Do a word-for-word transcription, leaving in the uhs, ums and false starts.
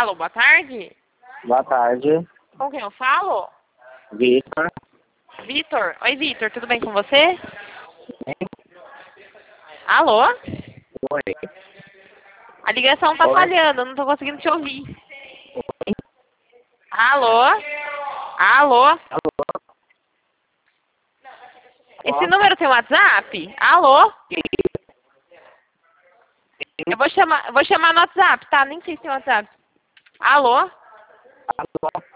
Alô, boa tarde. Boa tarde. Com quem eu falo? Vitor. Vitor. Oi, Vitor, tudo bem com você? Alô? Oi. A ligação tá Oi. falhando, não tô conseguindo te ouvir. Alô? Alô? Alô? Esse número tem WhatsApp? Alô? Eu vou chamar, eu vou chamar no WhatsApp, tá? Nem sei se tem WhatsApp. Alô? Alô?